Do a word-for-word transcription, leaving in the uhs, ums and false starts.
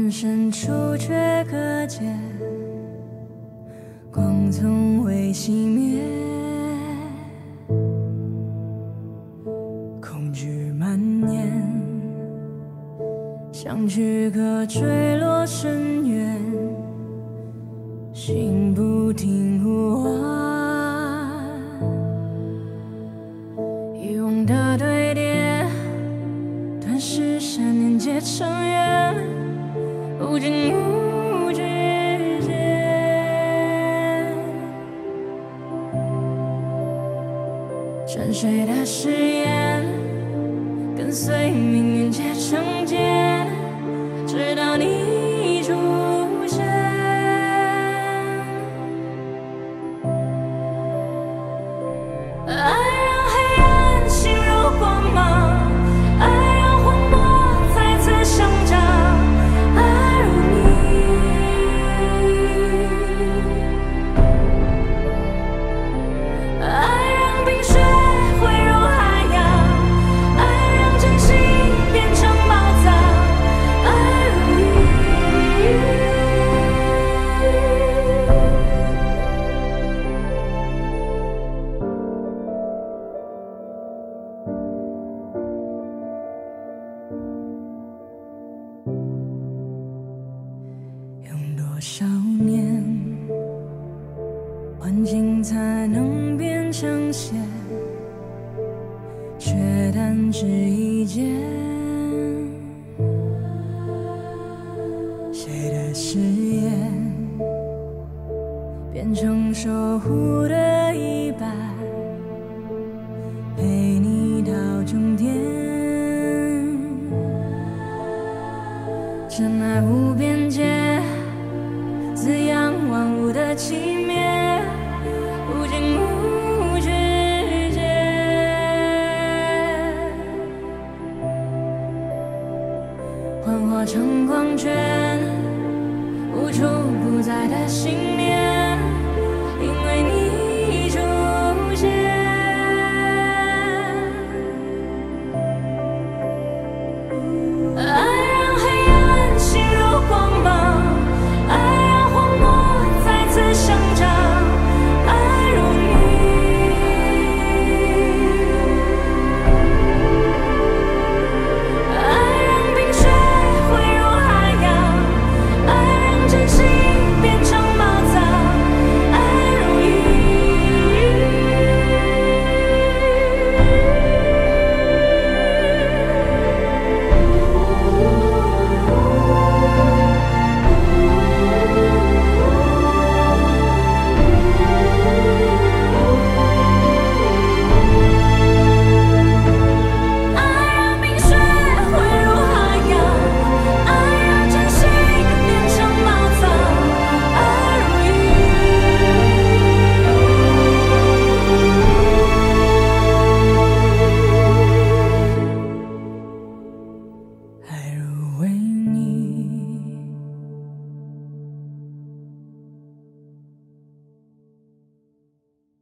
人深处却可见，光从未熄灭，恐惧蔓延，像躯壳坠落深渊，心不停呼唤，遗忘的堆叠，断时闪念结成缘，无尽无止间。沉睡的誓言，跟随命运结成茧，直到你出现。爱让黑暗侵入光芒，爱让荒漠再次生长，爱如你，爱让冰雪汇入海洋，爱让真心变成宝藏，爱如你。用多少年，环境才能变成线，却弹指一箭。谁的誓言，变成守护的依伴，陪你到终点。真爱无边界，滋养万物的寂灭，无尽无止间。幻化成光圈，无处不在的信念。